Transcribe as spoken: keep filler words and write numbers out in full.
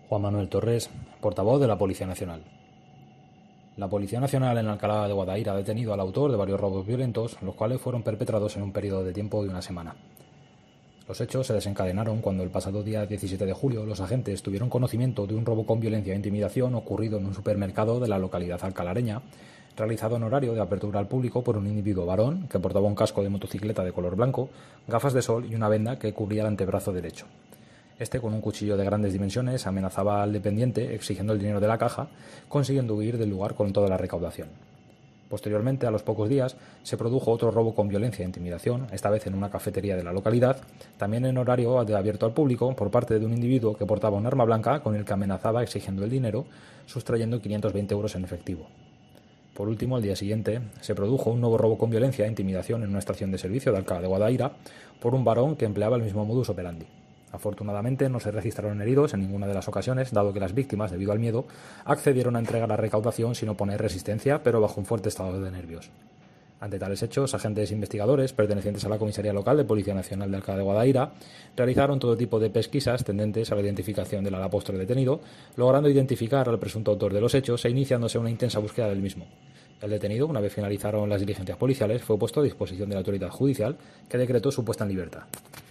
Juan Manuel Torres, portavoz de la Policía Nacional. La Policía Nacional en Alcalá de Guadaira ha detenido al autor de varios robos violentos, los cuales fueron perpetrados en un periodo de tiempo de una semana. Los hechos se desencadenaron cuando el pasado día diecisiete de julio los agentes tuvieron conocimiento de un robo con violencia e intimidación ocurrido en un supermercado de la localidad alcalareña, realizado en horario de apertura al público por un individuo varón que portaba un casco de motocicleta de color blanco, gafas de sol y una venda que cubría el antebrazo derecho. Este, con un cuchillo de grandes dimensiones, amenazaba al dependiente exigiendo el dinero de la caja, consiguiendo huir del lugar con toda la recaudación. Posteriormente, a los pocos días, se produjo otro robo con violencia e intimidación, esta vez en una cafetería de la localidad, también en horario de abierto al público, por parte de un individuo que portaba un arma blanca con el que amenazaba exigiendo el dinero, sustrayendo quinientos veinte euros en efectivo. Por último, al día siguiente, se produjo un nuevo robo con violencia e intimidación en una estación de servicio de Alcalá de Guadaira por un varón que empleaba el mismo modus operandi. Afortunadamente no se registraron heridos en ninguna de las ocasiones, dado que las víctimas, debido al miedo, accedieron a entregar la recaudación sin oponer resistencia, pero bajo un fuerte estado de nervios. Ante tales hechos, agentes investigadores pertenecientes a la Comisaría Local de Policía Nacional de Alcalá de Guadaira realizaron todo tipo de pesquisas tendentes a la identificación del alapostre detenido, logrando identificar al presunto autor de los hechos e iniciándose una intensa búsqueda del mismo. El detenido, una vez finalizaron las diligencias policiales, fue puesto a disposición de la autoridad judicial, que decretó su puesta en libertad.